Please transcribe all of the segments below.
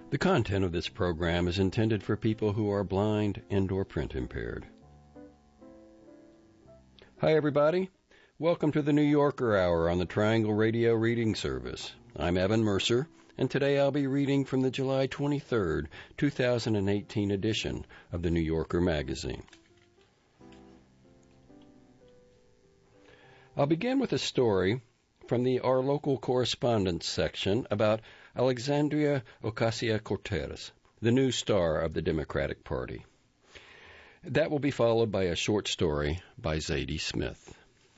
The content of this program is intended for people who are blind and/or print impaired. Hi, everybody. Welcome to the New Yorker Hour on the Triangle Radio Reading Service. I'm Evan Mercer, and today I'll be reading from the July 23rd, 2018 edition of the New Yorker magazine. I'll begin with a story from Our Local Correspondence section about Alexandria Ocasio-Cortez, the new star of the Democratic Party. That will be followed by a short story by Zadie Smith.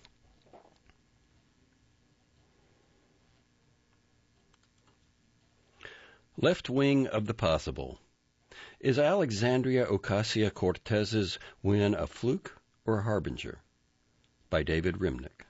Left Wing of the Possible. Is Alexandria Ocasio-Cortez's win a fluke or a harbinger? By David Remnick.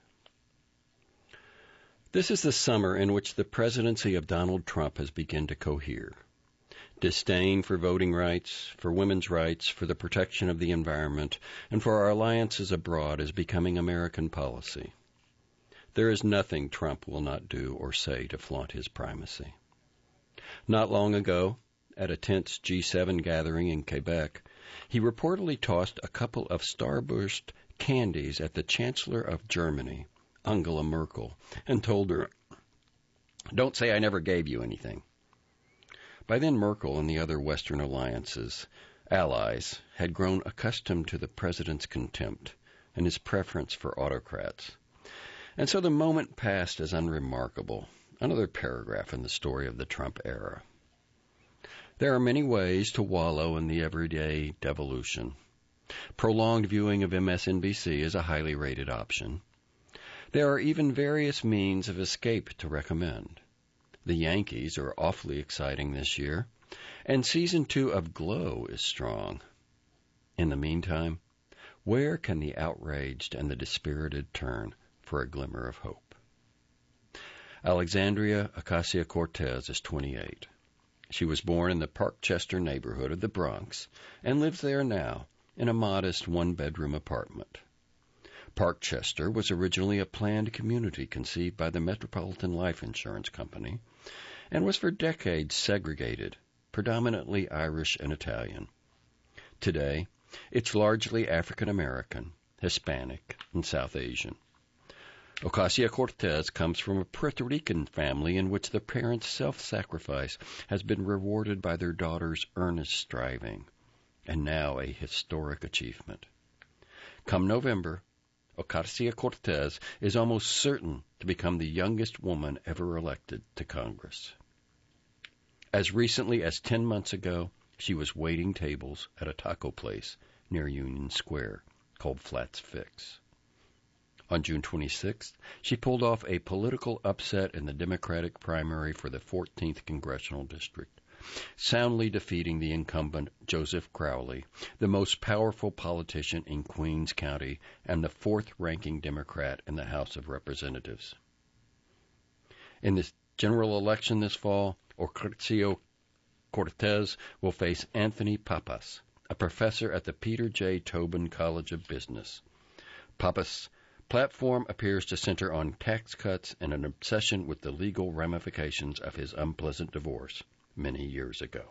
This is the summer in which the presidency of Donald Trump has begun to cohere. Disdain for voting rights, for women's rights, for the protection of the environment, and for our alliances abroad is becoming American policy. There is nothing Trump will not do or say to flaunt his primacy. Not long ago, at a tense G7 gathering in Quebec, he reportedly tossed a couple of Starburst candies at the Chancellor of Germany, Angela Merkel, and told her, "Don't say I never gave you anything." By then, Merkel and the other Western alliances, allies, had grown accustomed to the president's contempt and his preference for autocrats. And so the moment passed as unremarkable, another paragraph in the story of the Trump era. There are many ways to wallow in the everyday devolution. Prolonged viewing of MSNBC is a highly rated option. There are even various means of escape to recommend. The Yankees are awfully exciting this year, and Season 2 of Glow is strong. In the meantime, where can the outraged and the dispirited turn for a glimmer of hope? Alexandria Ocasio-Cortez is 28. She was born in the Parkchester neighborhood of the Bronx and lives there now in a modest one-bedroom apartment. Parkchester was originally a planned community conceived by the Metropolitan Life Insurance Company and was for decades segregated, predominantly Irish and Italian. Today, it's largely African American, Hispanic, and South Asian. Ocasio-Cortez comes from a Puerto Rican family in which the parents' self-sacrifice has been rewarded by their daughter's earnest striving, and now a historic achievement. Come November, Ocasio-Cortez is almost certain to become the youngest woman ever elected to Congress. As recently as 10 months ago, she was waiting tables at a taco place near Union Square called Flat's Fix. On June 26th, she pulled off a political upset in the Democratic primary for the 14th Congressional District, soundly defeating the incumbent Joseph Crowley, the most powerful politician in Queens County and the fourth-ranking Democrat in the House of Representatives. In the general election this fall, Ocasio-Cortez will face Anthony Pappas, a professor at the Peter J. Tobin College of Business. Pappas' platform appears to center on tax cuts and an obsession with the legal ramifications of his unpleasant divorce many years ago.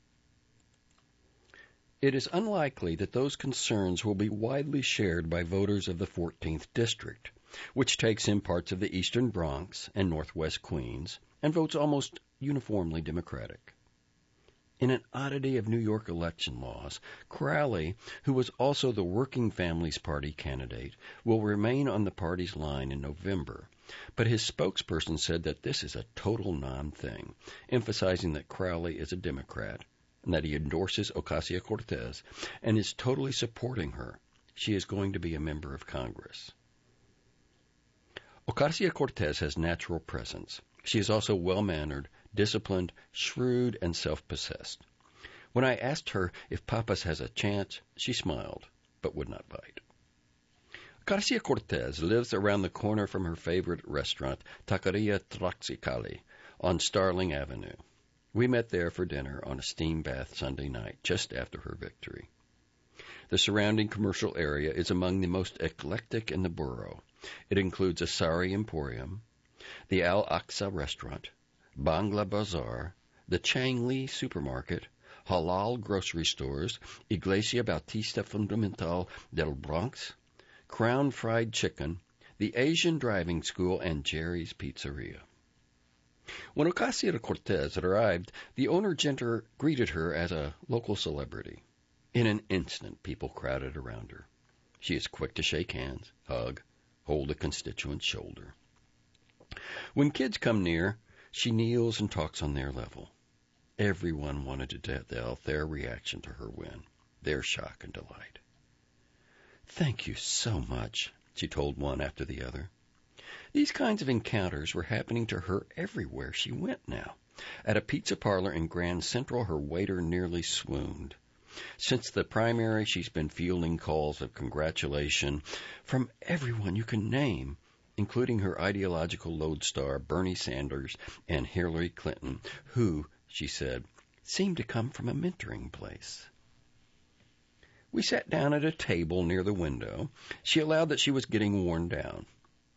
It is unlikely that those concerns will be widely shared by voters of the 14th District, which takes in parts of the eastern Bronx and northwest Queens and votes almost uniformly Democratic. In an oddity of New York election laws, Crowley, who was also the Working Families Party candidate, will remain on the party's line in November, but his spokesperson said that this is a total non-thing, emphasizing that Crowley is a Democrat and that he endorses Ocasio-Cortez and is totally supporting her. She is going to be a member of Congress. Ocasio-Cortez has natural presence. She is also well-mannered, disciplined, shrewd, and self-possessed. When I asked her if Pappas has a chance, she smiled, but would not bite. Ocasio-Cortez lives around the corner from her favorite restaurant, Taqueria Tlaxcala, on Starling Avenue. We met there for dinner on a steam bath Sunday night, just after her victory. The surrounding commercial area is among the most eclectic in the borough. It includes a Sari Emporium, the Al-Aqsa Restaurant, Bangla Bazaar, the Chang Lee Supermarket, halal grocery stores, Iglesia Bautista Fundamental del Bronx, Crown Fried Chicken, the Asian Driving School, and Jerry's Pizzeria. When Ocasio-Cortez arrived, the owner greeted her as a local celebrity. In an instant, people crowded around her. She is quick to shake hands, hug, hold a constituent's shoulder. When kids come near, she kneels and talks on their level. Everyone wanted to tell their reaction to her win, their shock and delight. "Thank you so much," she told one after the other. These kinds of encounters were happening to her everywhere she went now. At a pizza parlor in Grand Central, her waiter nearly swooned. Since the primary, she's been fielding calls of congratulation from everyone you can name, including her ideological lodestar, Bernie Sanders, and Hillary Clinton, who, she said, seemed to come from a mentoring place. We sat down at a table near the window. She allowed that she was getting worn down.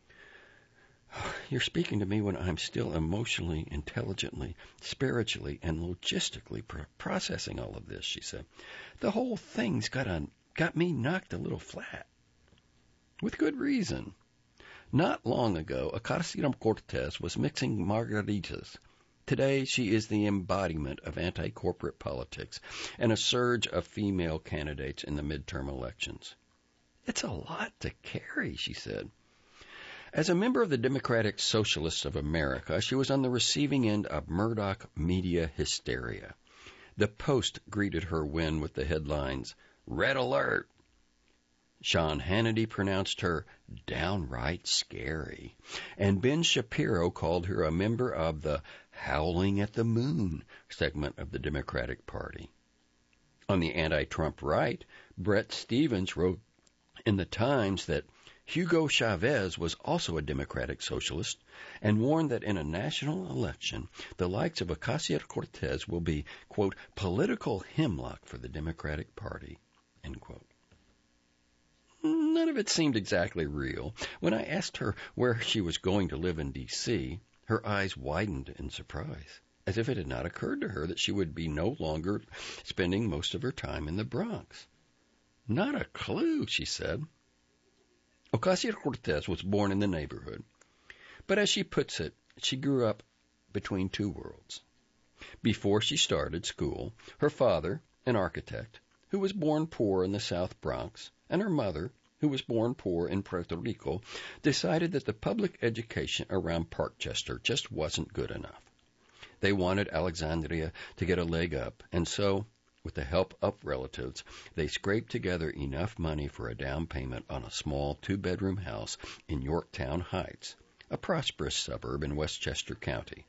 "You're speaking to me when I'm still emotionally, intelligently, spiritually, and logistically processing all of this," she said. "The whole thing's got me knocked a little flat." With good reason. Not long ago, Ocasio-Cortez was mixing margaritas. Today, she is the embodiment of anti-corporate politics and a surge of female candidates in the midterm elections. "It's a lot to carry," she said. As a member of the Democratic Socialists of America, she was on the receiving end of Murdoch media hysteria. The Post greeted her win with the headlines, "Red Alert." Sean Hannity pronounced her downright scary, and Ben Shapiro called her a member of the Howling at the Moon segment of the Democratic Party. On the anti-Trump right, Bret Stephens wrote in the Times that Hugo Chavez was also a Democratic Socialist and warned that in a national election, the likes of Ocasio-Cortez will be, quote, political hemlock for the Democratic Party, end quote. None of it seemed exactly real. When I asked her where she was going to live in D.C., her eyes widened in surprise, as if it had not occurred to her that she would be no longer spending most of her time in the Bronx. "Not a clue," she said. Ocasio-Cortez was born in the neighborhood, but as she puts it, she grew up between two worlds. Before she started school, her father, an architect, who was born poor in the South Bronx, and her mother, who was born poor in Puerto Rico, decided that the public education around Parkchester just wasn't good enough. They wanted Alexandria to get a leg up, and so, with the help of relatives, they scraped together enough money for a down payment on a small two-bedroom house in Yorktown Heights, a prosperous suburb in Westchester County.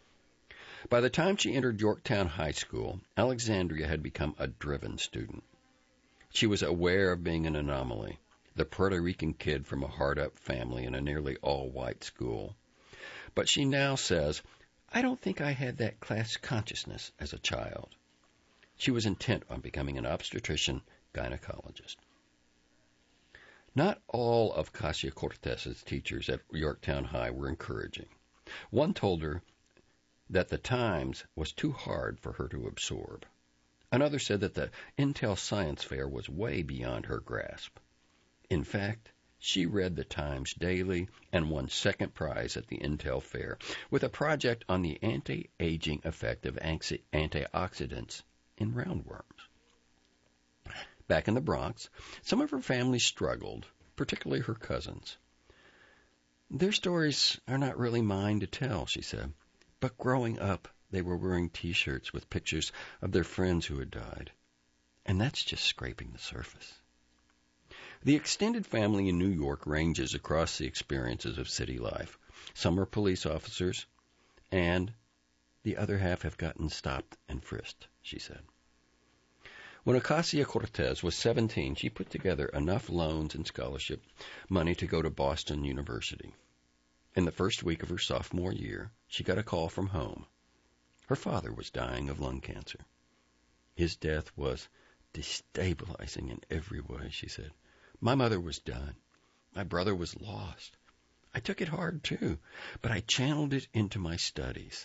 By the time she entered Yorktown High School, Alexandria had become a driven student. She was aware of being an anomaly, the Puerto Rican kid from a hard-up family in a nearly all-white school. But she now says, "I don't think I had that class consciousness as a child." She was intent on becoming an obstetrician-gynecologist. Not all of Ocasio-Cortez's teachers at Yorktown High were encouraging. One told her that the Times was too hard for her to absorb. Another said that the Intel Science Fair was way beyond her grasp. In fact, she read the Times daily and won second prize at the Intel Fair with a project on the anti-aging effect of antioxidants in roundworms. Back in the Bronx, some of her family struggled, particularly her cousins. "Their stories are not really mine to tell," she said, "but growing up, they were wearing T-shirts with pictures of their friends who had died. And that's just scraping the surface." The extended family in New York ranges across the experiences of city life. Some are police officers, and the other half have gotten stopped and frisked, she said. When Ocasio-Cortez was 17, she put together enough loans and scholarship money to go to Boston University. In the first week of her sophomore year, she got a call from home. Her father was dying of lung cancer. His death was destabilizing in every way, she said. "My mother was done. My brother was lost. I took it hard, too, but I channeled it into my studies.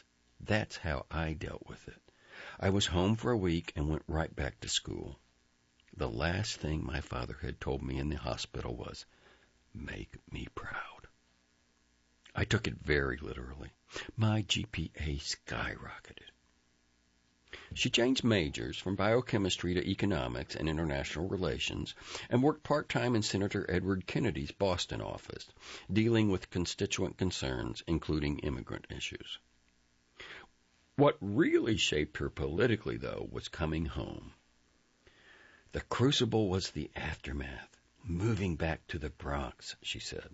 That's how I dealt with it. I was home for a week and went right back to school. The last thing my father had told me in the hospital was, "Make me proud." I took it very literally. My GPA skyrocketed. She changed majors from biochemistry to economics and international relations and worked part-time in Senator Edward Kennedy's Boston office, dealing with constituent concerns, including immigrant issues. What really shaped her politically, though, was coming home. The crucible was the aftermath, moving back to the Bronx, she said.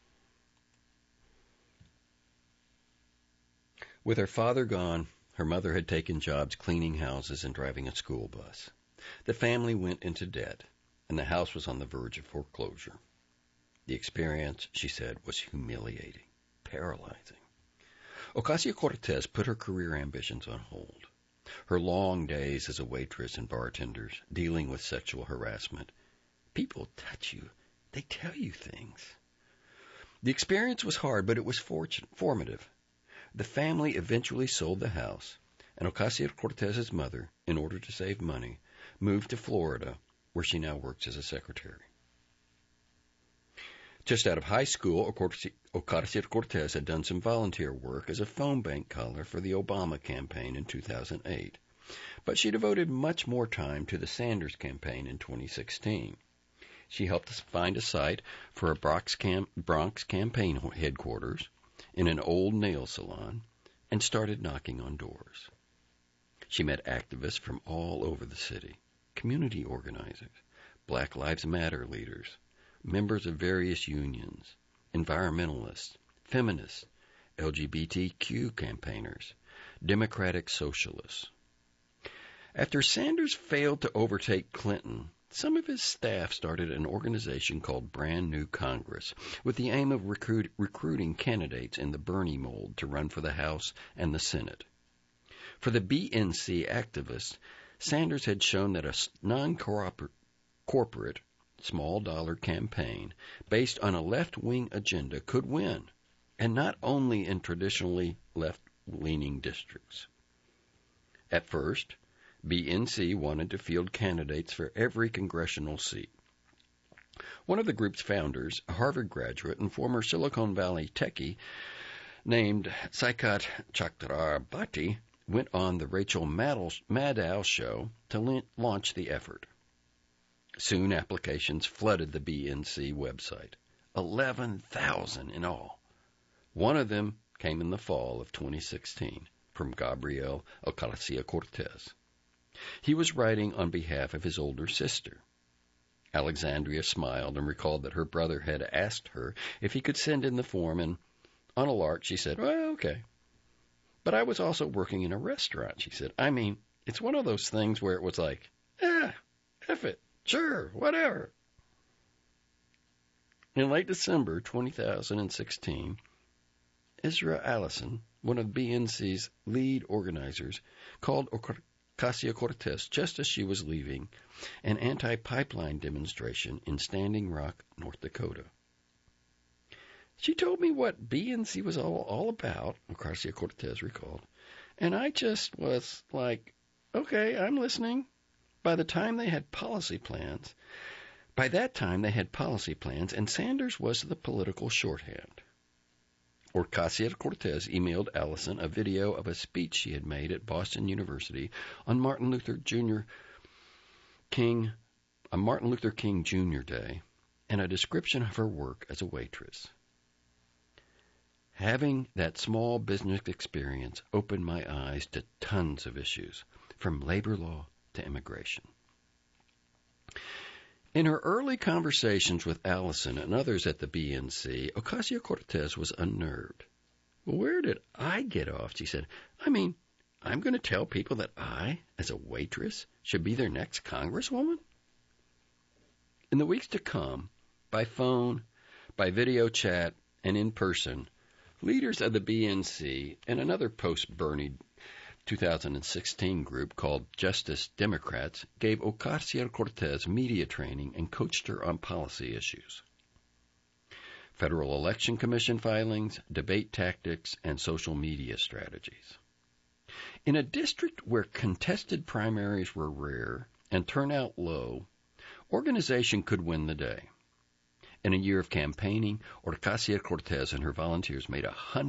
With her father gone, her mother had taken jobs cleaning houses and driving a school bus. The family went into debt, and the house was on the verge of foreclosure. The experience, she said, was humiliating, paralyzing. Ocasio-Cortez put her career ambitions on hold. Her long days as a waitress and bartender, dealing with sexual harassment. People touch you. They tell you things. The experience was hard, but it was formative. The family eventually sold the house, and Ocasio-Cortez's mother, in order to save money, moved to Florida, where she now works as a secretary. Just out of high school, Ocasio-Cortez had done some volunteer work as a phone bank caller for the Obama campaign in 2008, but she devoted much more time to the Sanders campaign in 2016. She helped us find a site for a Bronx campaign headquarters in an old nail salon and started knocking on doors. She met activists from all over the city, community organizers, Black Lives Matter leaders, members of various unions, environmentalists, feminists, LGBTQ campaigners, Democratic socialists. After Sanders failed to overtake Clinton, some of his staff started an organization called Brand New Congress with the aim of recruiting candidates in the Bernie mold to run for the House and the Senate. For the BNC activists, Sanders had shown that a non-corporate, small-dollar campaign based on a left-wing agenda could win, and not only in traditionally left-leaning districts. At first, BNC wanted to field candidates for every congressional seat. One of the group's founders, a Harvard graduate and former Silicon Valley techie named Saikat Chakrabarti, went on the Rachel Maddow show to launch the effort. Soon applications flooded the BNC website, 11,000 in all. One of them came in the fall of 2016 from Gabriel Ocasio-Cortez. He was writing on behalf of his older sister. Alexandria smiled and recalled that her brother had asked her if he could send in the form, and on a lark she said, "Well, okay. But I was also working in a restaurant," she said. "I mean, it's one of those things where it was like, F it. Sure, whatever." In late December 2016, Isra Allison, one of BNC's lead organizers, called Ocasio-Cortez just as she was leaving an anti-pipeline demonstration in Standing Rock, North Dakota. "She told me what BNC was all about," Ocasio-Cortez recalled, "and I just was like, okay, I'm listening." By that time they had policy plans, and Sanders was the political shorthand. Ocasio-Cortez emailed Allison a video of a speech she had made at Boston University on Martin Luther King Jr. Day, and a description of her work as a waitress. "Having that small business experience opened my eyes to tons of issues, from labor law to immigration." In her early conversations with Allison and others at the BNC, Ocasio-Cortez was unnerved. "Where did I get off?" she said. "I mean, I'm going to tell people that I, as a waitress, should be their next congresswoman?" In the weeks to come, by phone, by video chat, and in person, leaders of the BNC and another post-Bernie 2016 group called Justice Democrats gave Ocasio-Cortez media training and coached her on policy issues. Federal Election Commission filings, debate tactics, and social media strategies. In a district where contested primaries were rare and turnout low, organization could win the day. In a year of campaigning, Ocasio-Cortez and her volunteers made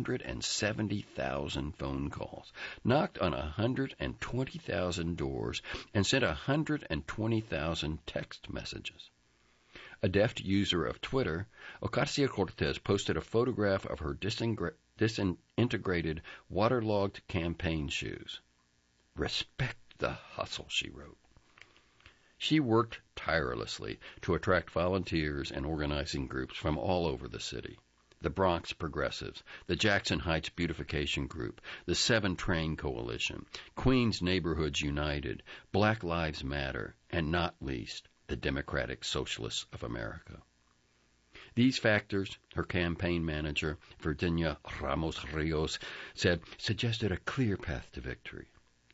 170,000 phone calls, knocked on 120,000 doors, and sent 120,000 text messages. A deft user of Twitter, Ocasio-Cortez posted a photograph of her disintegrated, waterlogged campaign shoes. "Respect the hustle," she wrote. She worked tirelessly to attract volunteers and organizing groups from all over the city. The Bronx Progressives, the Jackson Heights Beautification Group, the Seven Train Coalition, Queens Neighborhoods United, Black Lives Matter, and not least, the Democratic Socialists of America. These factors, her campaign manager, Virginia Ramos-Rios, said, suggested a clear path to victory.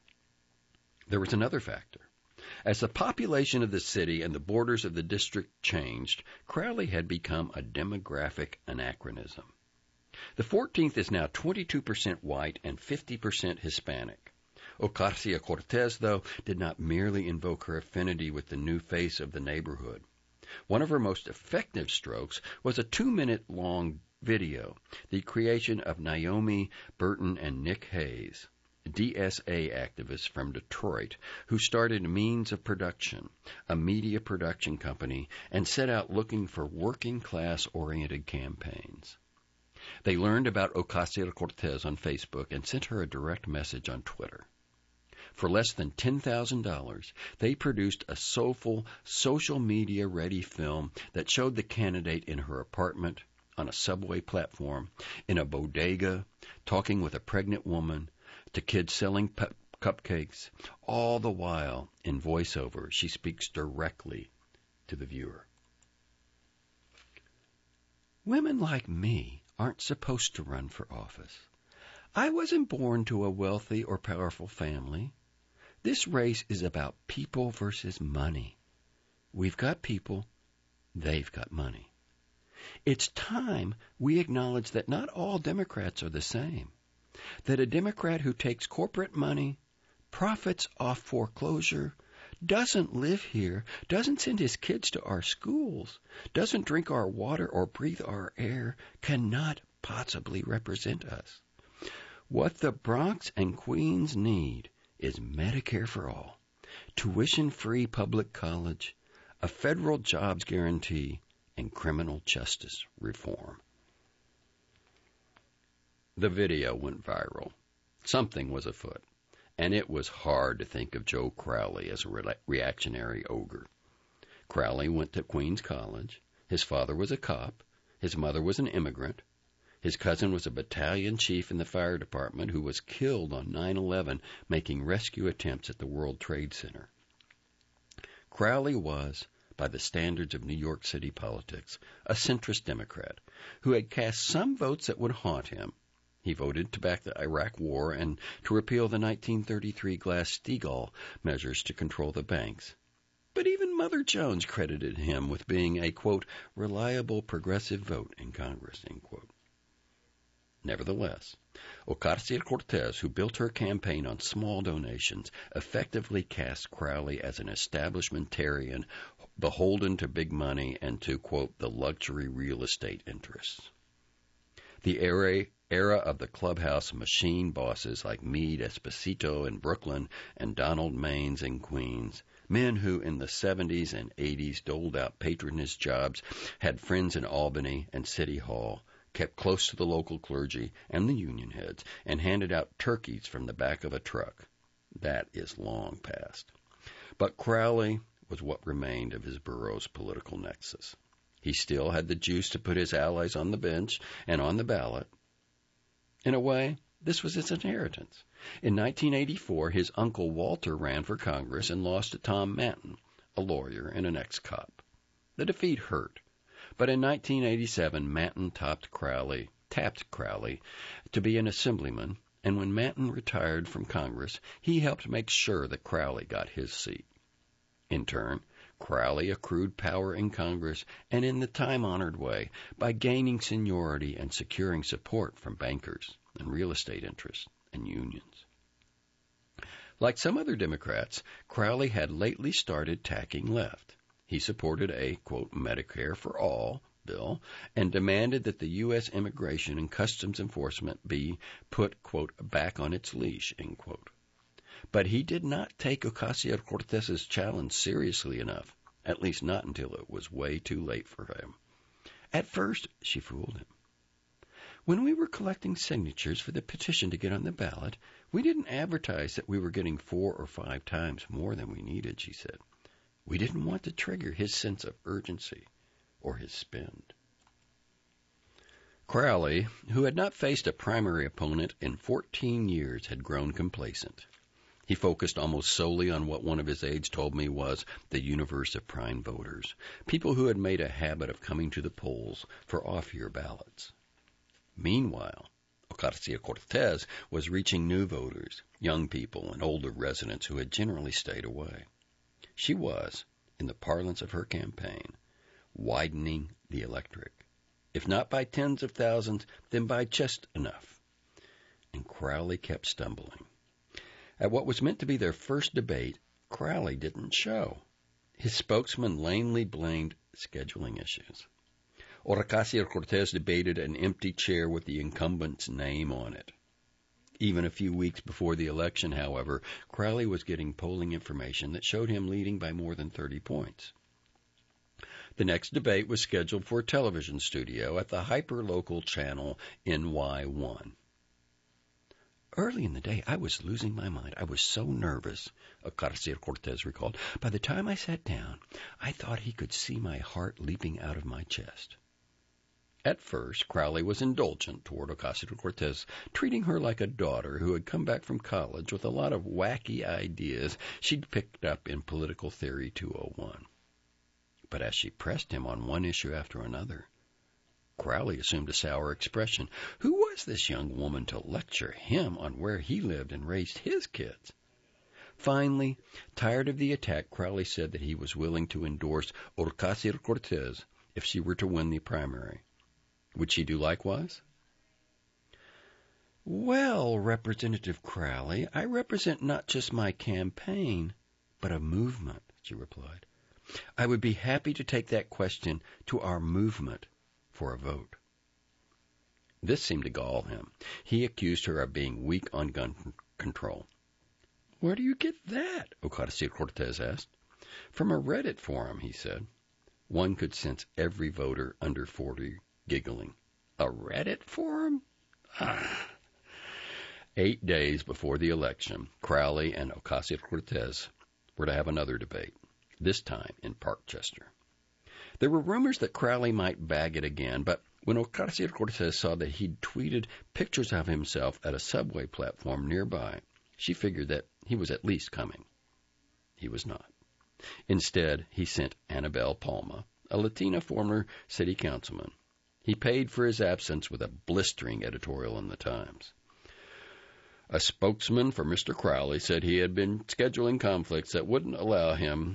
There was another factor. As the population of the city and the borders of the district changed, Crowley had become a demographic anachronism. The 14th is now 22% white and 50% Hispanic. Ocasio-Cortez, though, did not merely invoke her affinity with the new face of the neighborhood. One of her most effective strokes was a 2-minute-long video, the creation of Naomi Burton and Nick Hayes, DSA activists from Detroit, who started Means of Production, a media production company, and set out looking for working-class-oriented campaigns. They learned about Ocasio-Cortez on Facebook and sent her a direct message on Twitter. For less than $10,000, they produced a soulful, social media-ready film that showed the candidate in her apartment, on a subway platform, in a bodega, talking with a pregnant woman, to kids selling cupcakes. All the while, in voiceover, she speaks directly to the viewer. Women like me aren't supposed to run for office. I wasn't born to a wealthy or powerful family. This race is about people versus money. We've got people, they've got money. It's time we acknowledge that not all Democrats are the same. That a Democrat who takes corporate money, profits off foreclosure, doesn't live here, doesn't send his kids to our schools, doesn't drink our water or breathe our air, cannot possibly represent us. What the Bronx and Queens need is Medicare for all, tuition-free public college, a federal jobs guarantee, and criminal justice reform. The video went viral. Something was afoot, and it was hard to think of Joe Crowley as a reactionary ogre. Crowley went to Queens College. His father was a cop. His mother was an immigrant. His cousin was a battalion chief in the fire department who was killed on 9/11 making rescue attempts at the World Trade Center. Crowley was, by the standards of New York City politics, a centrist Democrat who had cast some votes that would haunt him. He voted to back the Iraq War and to repeal the 1933 Glass-Steagall measures to control the banks. But even Mother Jones credited him with being a, quote, reliable progressive vote in Congress, end quote. Nevertheless, Ocasio-Cortez, who built her campaign on small donations, effectively cast Crowley as an establishmentarian beholden to big money and to, quote, the luxury real estate interests. The era of the clubhouse machine bosses like Meade Esposito in Brooklyn and Donald Maines in Queens, men who in the 70s and 80s doled out patronage jobs, had friends in Albany and City Hall, kept close to the local clergy and the union heads, and handed out turkeys from the back of a truck. That is long past. But Crowley was what remained of his borough's political nexus. He still had the juice to put his allies on the bench and on the ballot. In a way, this was his inheritance. In 1984, his uncle Walter ran for Congress and lost to Tom Manton, a lawyer and an ex-cop. The defeat hurt. But in 1987, Manton tapped Crowley to be an assemblyman, and when Manton retired from Congress, he helped make sure that Crowley got his seat. In turn, Crowley accrued power in Congress and in the time-honored way by gaining seniority and securing support from bankers and real estate interests and unions. Like some other Democrats, Crowley had lately started tacking left. He supported a, quote, Medicare for all bill and demanded that the U.S. Immigration and Customs Enforcement be put, quote, back on its leash, end quote. But he did not take Ocasio-Cortez's challenge seriously enough, at least not until it was way too late for him. At first, she fooled him. When we were collecting signatures for the petition to get on the ballot, we didn't advertise that we were getting 4 or 5 times more than we needed, she said. We didn't want to trigger his sense of urgency or his spend. Crowley, who had not faced a primary opponent in 14 years, had grown complacent. He focused almost solely on what one of his aides told me was the universe of prime voters, people who had made a habit of coming to the polls for off-year ballots. Meanwhile, Ocasio-Cortez was reaching new voters, young people and older residents who had generally stayed away. She was, in the parlance of her campaign, widening the electorate. If not by tens of thousands, then by just enough. And Crowley kept stumbling. At what was meant to be their first debate, Crowley didn't show. His spokesman lamely blamed scheduling issues. Ocasio-Cortez debated an empty chair with the incumbent's name on it. Even a few weeks before the election, however, Crowley was getting polling information that showed him leading by more than 30 points. The next debate was scheduled for a television studio at the hyper-local channel NY1. Early in the day, I was losing my mind. I was so nervous, Ocasio-Cortez recalled. By the time I sat down, I thought he could see my heart leaping out of my chest. At first, Crowley was indulgent toward Ocasio-Cortez, treating her like a daughter who had come back from college with a lot of wacky ideas she'd picked up in Political Theory 201. But as she pressed him on one issue after another, Crowley assumed a sour expression. Who was this young woman to lecture him on where he lived and raised his kids? Finally, tired of the attack, Crowley said that he was willing to endorse Ocasio-Cortez if she were to win the primary. Would she do likewise? Well, Representative Crowley, I represent not just my campaign, but a movement, she replied. I would be happy to take that question to our movement for a vote. This seemed to gall him. He accused her of being weak on gun control. Where do you get that? Ocasio-Cortez asked. From a Reddit forum, he said. One could sense every voter under 40 giggling. A Reddit forum? 8 days before the election, Crowley and Ocasio-Cortez were to have another debate, this time in Parkchester. There were rumors that Crowley might bag it again, but when Ocasio-Cortez saw that he'd tweeted pictures of himself at a subway platform nearby, she figured that he was at least coming. He was not. Instead, he sent Annabelle Palma, a Latina former city councilman. He paid for his absence with a blistering editorial in the Times. A spokesman for Mr. Crowley said he had been scheduling conflicts that wouldn't allow him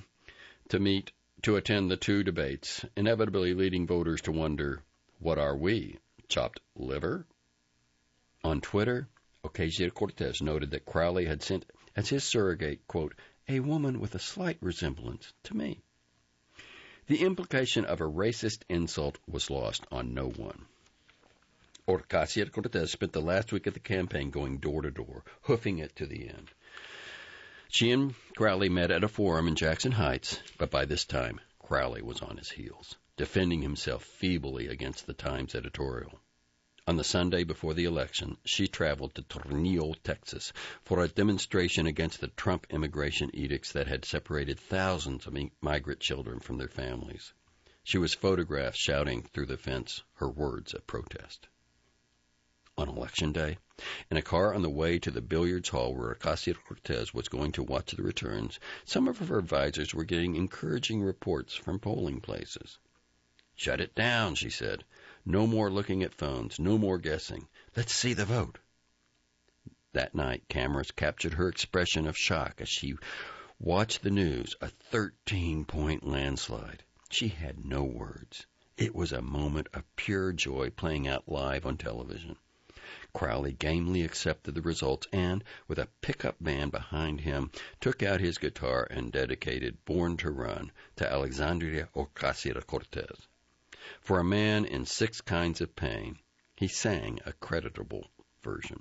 to attend the 2 debates, inevitably leading voters to wonder, what are we, chopped liver? On Twitter, Ocasio-Cortez noted that Crowley had sent as his surrogate, quote, a woman with a slight resemblance to me. The implication of a racist insult was lost on no one. Ocasio-Cortez spent the last week of the campaign going door to door, hoofing it to the end. She and Crowley met at a forum in Jackson Heights, but by this time, Crowley was on his heels, defending himself feebly against the Times editorial. On the Sunday before the election, she traveled to Tornillo, Texas, for a demonstration against the Trump immigration edicts that had separated thousands of migrant children from their families. She was photographed shouting through the fence her words of protest. On Election Day, in a car on the way to the billiards hall where Ocasio-Cortez was going to watch the returns, some of her advisors were getting encouraging reports from polling places. Shut it down, she said. No more looking at phones, no more guessing. Let's see the vote. That night, cameras captured her expression of shock as she watched the news, a 13-point landslide. She had no words. It was a moment of pure joy playing out live on television. Crowley gamely accepted the results and, with a pickup band behind him, took out his guitar and dedicated Born to Run to Alexandria Ocasio-Cortez. For a man in 6 kinds of pain, he sang a creditable version.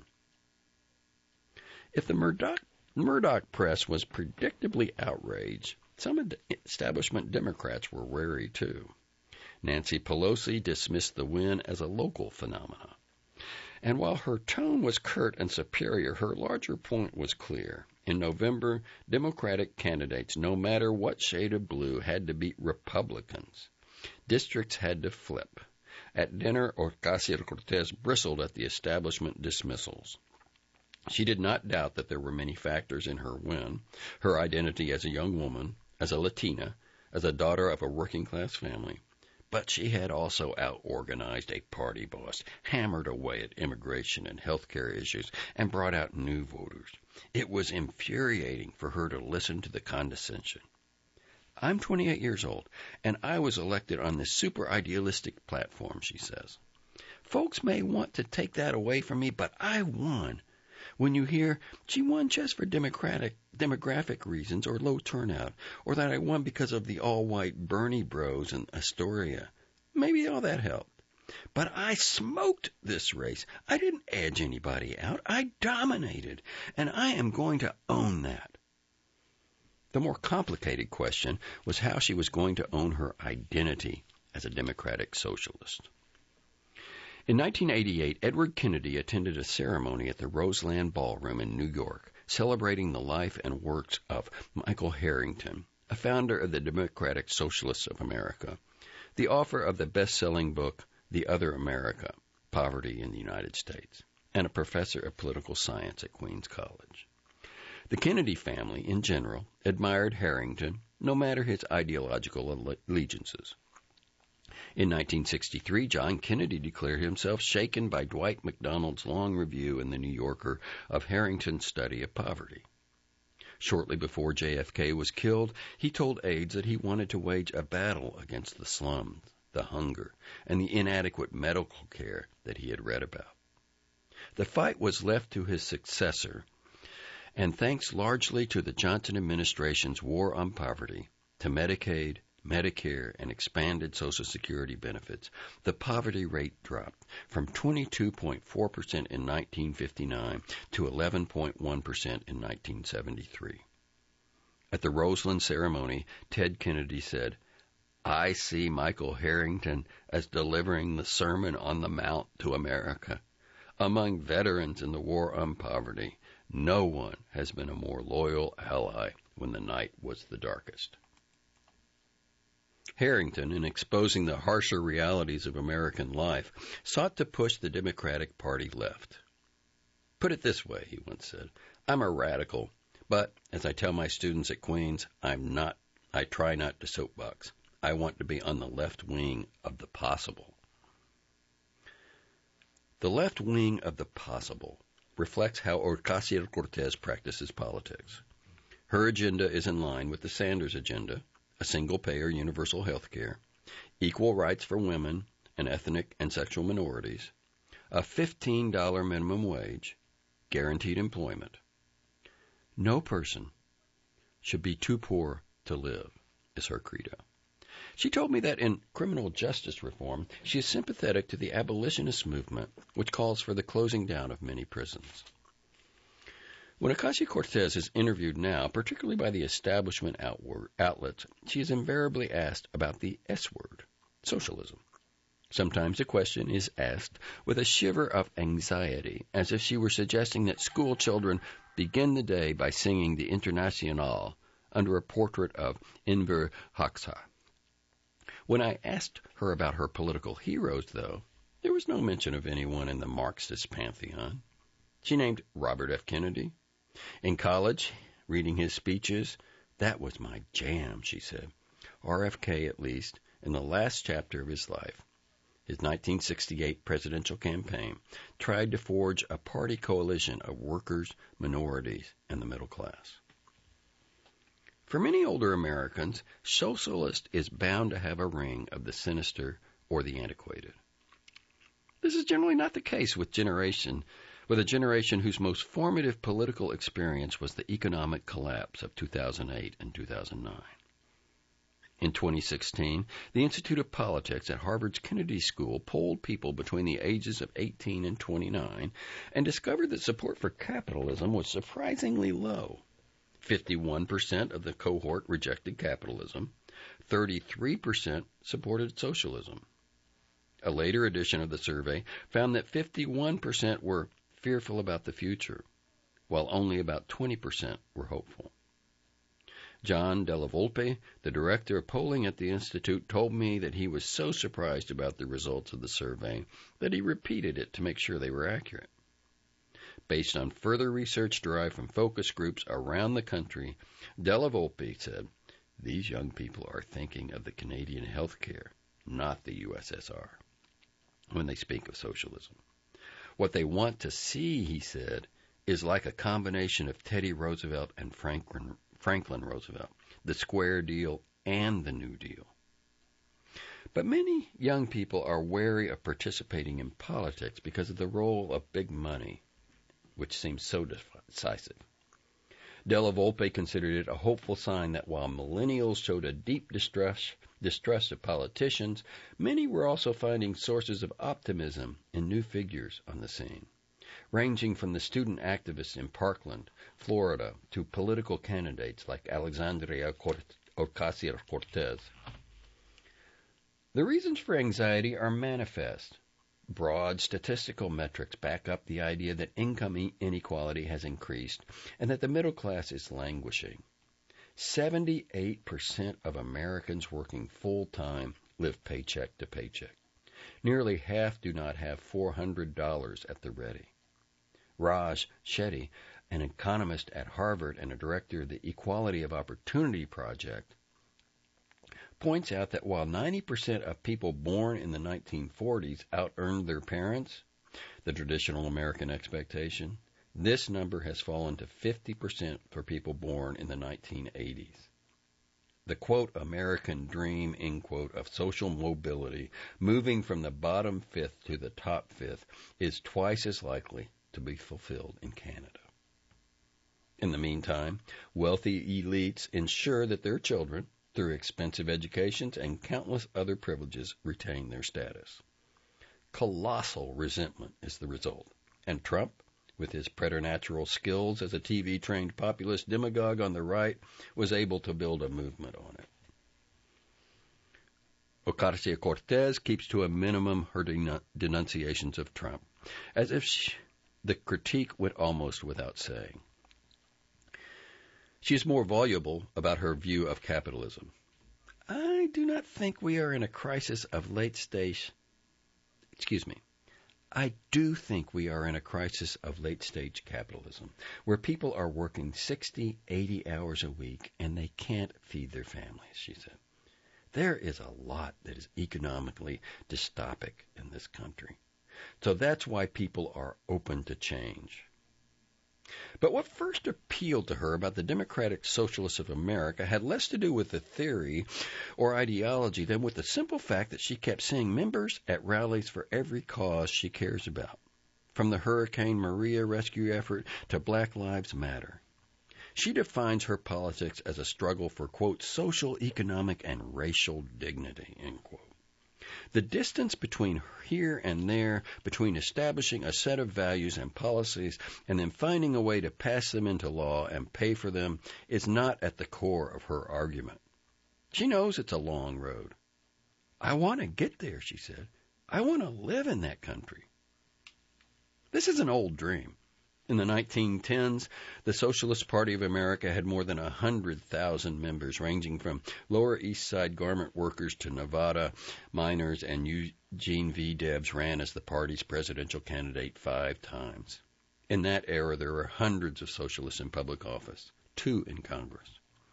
If the Murdoch press was predictably outraged, some establishment Democrats were wary too. Nancy Pelosi dismissed the win as a local phenomenon. And while her tone was curt and superior, her larger point was clear. In November, Democratic candidates, no matter what shade of blue, had to beat Republicans. Districts had to flip. At dinner, Ocasio-Cortez bristled at the establishment dismissals. She did not doubt that there were many factors in her win: her identity as a young woman, as a Latina, as a daughter of a working-class family. But she had also out-organized a party boss, hammered away at immigration and health care issues, and brought out new voters. It was infuriating for her to listen to the condescension. I'm 28 years old, and I was elected on this super idealistic platform, she says. Folks may want to take that away from me, but I won. When you hear she won just for demographic reasons or low turnout, or that I won because of the all-white Bernie bros in Astoria, maybe all that helped. But I smoked this race. I didn't edge anybody out. I dominated, and I am going to own that. The more complicated question was how she was going to own her identity as a democratic socialist. In 1988, Edward Kennedy attended a ceremony at the Roseland Ballroom in New York, celebrating the life and works of Michael Harrington, a founder of the Democratic Socialists of America, the author of the best-selling book, The Other America, Poverty in the United States, and a professor of political science at Queens College. The Kennedy family, in general, admired Harrington, no matter his ideological allegiances. In 1963, John Kennedy declared himself shaken by Dwight MacDonald's long review in The New Yorker of Harrington's study of poverty. Shortly before JFK was killed, he told aides that he wanted to wage a battle against the slums, the hunger, and the inadequate medical care that he had read about. The fight was left to his successor, and thanks largely to the Johnson administration's war on poverty, to Medicaid, Medicare, and expanded Social Security benefits, the poverty rate dropped from 22.4% in 1959 to 11.1% in 1973. At the Roseland ceremony, Ted Kennedy said, I see Michael Harrington as delivering the Sermon on the Mount to America. Among veterans in the war on poverty, no one has been a more loyal ally when the night was the darkest. Harrington, in exposing the harsher realities of American life, sought to push the Democratic Party left. Put it this way, he once said, I'm a radical, but, as I tell my students at Queens, I try not to soapbox. I want to be on the left wing of the possible. The left wing of the possible reflects how Ocasio-Cortez practices politics. Her agenda is in line with the Sanders agenda, a single-payer universal health care, equal rights for women and ethnic and sexual minorities, a $15 minimum wage, guaranteed employment. No person should be too poor to live, is her credo. She told me that in criminal justice reform, she is sympathetic to the abolitionist movement, which calls for the closing down of many prisons. When Ocasio-Cortez is interviewed now, particularly by the establishment outlets, she is invariably asked about the S word, socialism. Sometimes the question is asked with a shiver of anxiety, as if she were suggesting that school children begin the day by singing the Internationale under a portrait of Enver Hoxha. When I asked her about her political heroes, though, there was no mention of anyone in the Marxist pantheon. She named Robert F. Kennedy. In college, reading his speeches, that was my jam, she said. RFK, at least, in the last chapter of his life, his 1968 presidential campaign, tried to forge a party coalition of workers, minorities, and the middle class. For many older Americans, socialist is bound to have a ring of the sinister or the antiquated. This is generally not the case with Generation with a generation whose most formative political experience was the economic collapse of 2008 and 2009. In 2016, the Institute of Politics at Harvard's Kennedy School polled people between the ages of 18 and 29 and discovered that support for capitalism was surprisingly low. 51% of the cohort rejected capitalism. 33% supported socialism. A later edition of the survey found that 51% were fearful about the future, while only about 20% were hopeful. John Della Volpe, the director of polling at the Institute, told me that he was so surprised about the results of the survey that he repeated it to make sure they were accurate. Based on further research derived from focus groups around the country, Della Volpe said, "These young people are thinking of the Canadian health care, not the USSR, when they speak of socialism. What they want to see," he said, "is like a combination of Teddy Roosevelt and Franklin Roosevelt, the Square Deal and the New Deal." But many young people are wary of participating in politics because of the role of big money, which seems so decisive. Della Volpe considered it a hopeful sign that while millennials showed a deep distrust of politicians, many were also finding sources of optimism in new figures on the scene, ranging from the student activists in Parkland, Florida, to political candidates like Alexandria Ocasio-Cortez. The reasons for anxiety are manifest. Broad statistical metrics back up the idea that income inequality has increased and that the middle class is languishing. 78% of Americans working full-time live paycheck to paycheck. Nearly half do not have $400 at the ready. Raj Shetty, an economist at Harvard and a director of the Equality of Opportunity Project, points out that while 90% of people born in the 1940s out-earned their parents, the traditional American expectation, this number has fallen to 50% for people born in the 1980s. The, quote, American dream, end quote, of social mobility, moving from the bottom fifth to the top fifth, is twice as likely to be fulfilled in Canada. In the meantime, wealthy elites ensure that their children, through expensive educations and countless other privileges, retain their status. Colossal resentment is the result, and Trump, with his preternatural skills as a TV-trained populist demagogue on the right, was able to build a movement on it. Ocasio-Cortez keeps to a minimum her denunciations of Trump, as if the critique went almost without saying. She is more voluble about her view of capitalism. I do not think we are in a crisis of late-stage... I do think we are in a crisis of late-stage capitalism, where people are working 60, 80 hours a week, and they can't feed their families, she said. There is a lot that is economically dystopic in this country. So that's why people are open to change. But what first appealed to her about the Democratic Socialists of America had less to do with the theory or ideology than with the simple fact that she kept seeing members at rallies for every cause she cares about, from the Hurricane Maria rescue effort to Black Lives Matter. She defines her politics as a struggle for, quote, social, economic, and racial dignity, end quote. The distance between here and there, between establishing a set of values and policies and then finding a way to pass them into law and pay for them, is not at the core of her argument. She knows it's a long road. I want to get there, she said. I want to live in that country. This is an old dream. In the 1910s, the Socialist Party of America had more than 100,000 members, ranging from Lower East Side garment workers to Nevada miners, and Eugene V. Debs ran as the party's presidential candidate 5 times. In that era, there were hundreds of socialists in public office, 2 in Congress.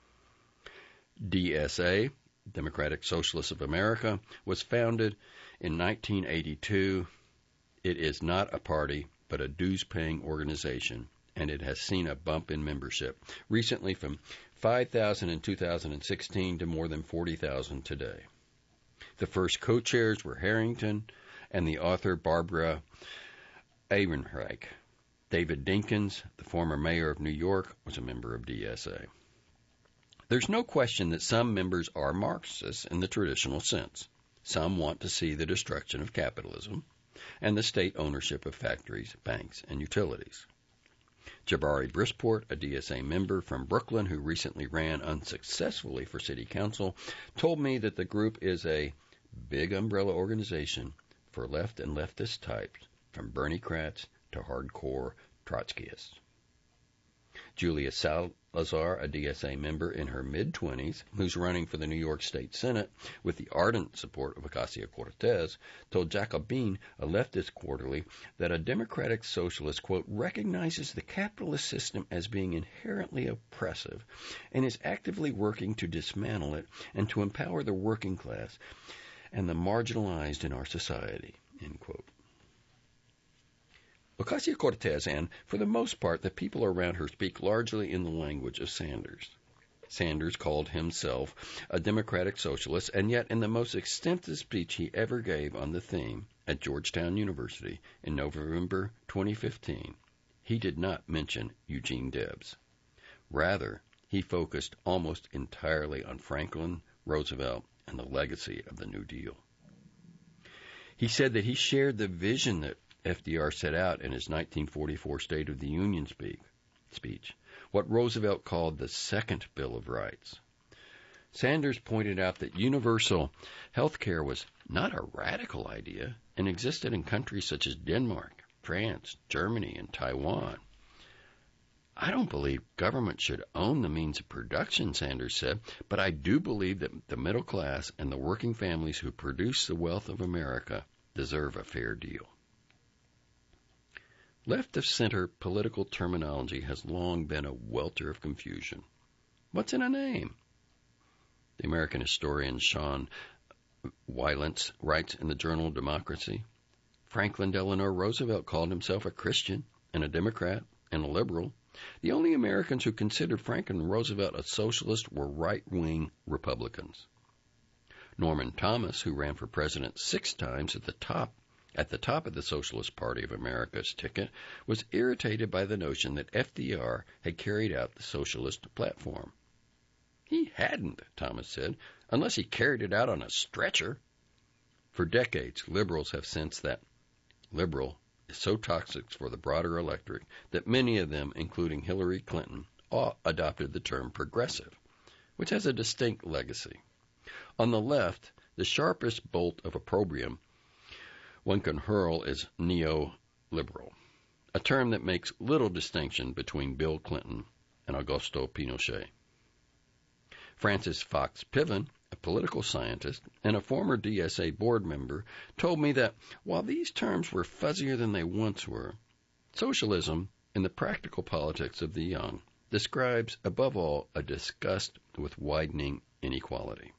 DSA, Democratic Socialists of America, was founded in 1982. It is not a party, but a dues-paying organization, and it has seen a bump in membership, recently from 5,000 in 2016 to more than 40,000 today. The first co-chairs were Harrington and the author Barbara Ehrenreich. David Dinkins, the former mayor of New York, was a member of DSA. There's no question that some members are Marxists in the traditional sense. Some want to see the destruction of capitalism and the state ownership of factories, banks, and utilities. Jabari Brisport, a DSA member from Brooklyn who recently ran unsuccessfully for city council, told me that the group is a big umbrella organization for left and leftist types, from Bernie Kratz to hardcore Trotskyists. Julia Salazar, a DSA member in her mid-20s, who's running for the New York State Senate with the ardent support of Ocasio-Cortez, told Jacobin, a leftist quarterly, that a democratic socialist, quote, recognizes the capitalist system as being inherently oppressive and is actively working to dismantle it and to empower the working class and the marginalized in our society, end quote. Ocasio-Cortez and, for the most part, the people around her speak largely in the language of Sanders. Sanders called himself a democratic socialist, and yet in the most extensive speech he ever gave on the theme at Georgetown University in November 2015, he did not mention Eugene Debs. Rather, he focused almost entirely on Franklin Roosevelt and the legacy of the New Deal. He said that he shared the vision that FDR set out in his 1944 State of the Union speech, what Roosevelt called the Second Bill of Rights. Sanders pointed out that universal health care was not a radical idea and existed in countries such as Denmark, France, Germany, and Taiwan. I don't believe government should own the means of production, Sanders said, but I do believe that the middle class and the working families who produce the wealth of America deserve a fair deal. Left-of-center political terminology has long been a welter of confusion. What's in a name? The American historian Sean Wilentz writes in the journal Democracy, Franklin Delano Roosevelt called himself a Christian and a Democrat and a liberal. The only Americans who considered Franklin Roosevelt a socialist were right-wing Republicans. Norman Thomas, who ran for president 6 times at the top of the Socialist Party of America's ticket, was irritated by the notion that FDR had carried out the socialist platform. He hadn't, Thomas said, unless he carried it out on a stretcher. For decades, liberals have sensed that liberal is so toxic for the broader electorate that many of them, including Hillary Clinton, adopted the term progressive, which has a distinct legacy. On the left, the sharpest bolt of opprobrium one can hurl is neoliberal, a term that makes little distinction between Bill Clinton and Augusto Pinochet. Francis Fox Piven, a political scientist and a former DSA board member, told me that while these terms were fuzzier than they once were, socialism, in the practical politics of the young, describes, above all, a disgust with widening inequality.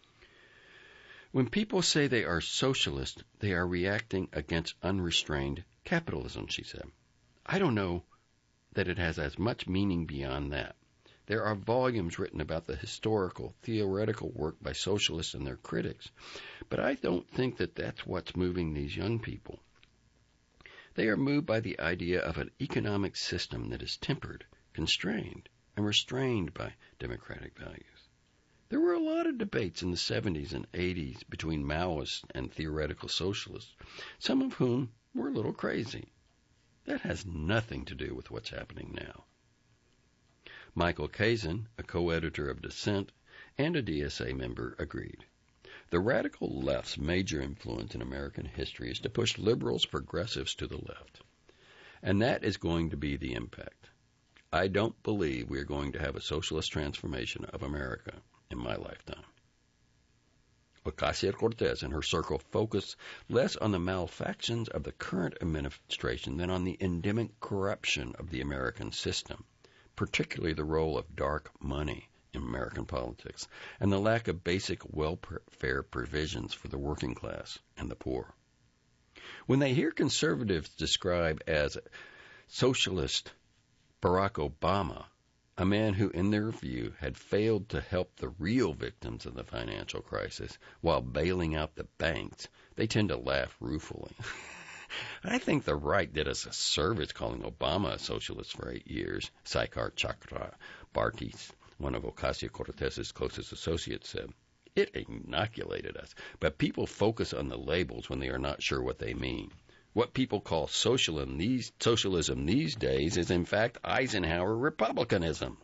When people say they are socialist, they are reacting against unrestrained capitalism, she said. I don't know that it has as much meaning beyond that. There are volumes written about the historical, theoretical work by socialists and their critics, but I don't think that that's what's moving these young people. They are moved by the idea of an economic system that is tempered, constrained, and restrained by democratic values. There were a lot of debates in the 70s and 80s between Maoists and theoretical socialists, some of whom were a little crazy. That has nothing to do with what's happening now. Michael Kazin, a co-editor of Dissent and a DSA member, agreed. The radical left's major influence in American history is to push liberals, progressives to the left. And that is going to be the impact. I don't believe we are going to have a socialist transformation of America in my lifetime. Ocasio-Cortez and her circle focus less on the malfactions of the current administration than on the endemic corruption of the American system, particularly the role of dark money in American politics and the lack of basic welfare provisions for the working class and the poor. When they hear conservatives described as socialist Barack Obama, a man who, in their view, had failed to help the real victims of the financial crisis while bailing out the banks, they tend to laugh ruefully. I think the right did us a service calling Obama a socialist for 8 years, Saikar Chakrabarti, one of Ocasio-Cortez's closest associates, said. It inoculated us, but people focus on the labels when they are not sure what they mean. What people call socialism these days is in fact Eisenhower republicanism.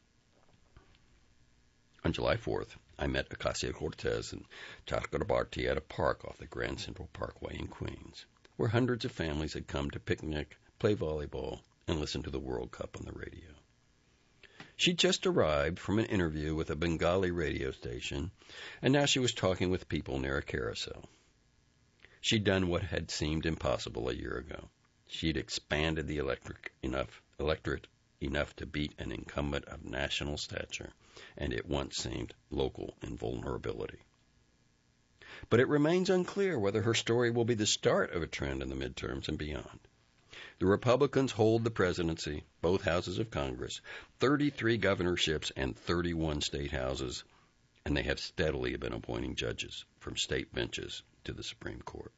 On July 4th, I met Ocasio-Cortez and Chakrabarti at a park off the Grand Central Parkway in Queens, where hundreds of families had come to picnic, play volleyball, and listen to the World Cup on the radio. She'd just arrived from an interview with a Bengali radio station, and now she was talking with people near a carousel. She'd done what had seemed impossible a year ago. She'd expanded the electorate enough to beat an incumbent of national stature, and it once seemed local in vulnerability. But it remains unclear whether her story will be the start of a trend in the midterms and beyond. The Republicans hold the presidency, both houses of Congress, 33 governorships, and 31 state houses, and they have steadily been appointing judges from state benches to the Supreme Court.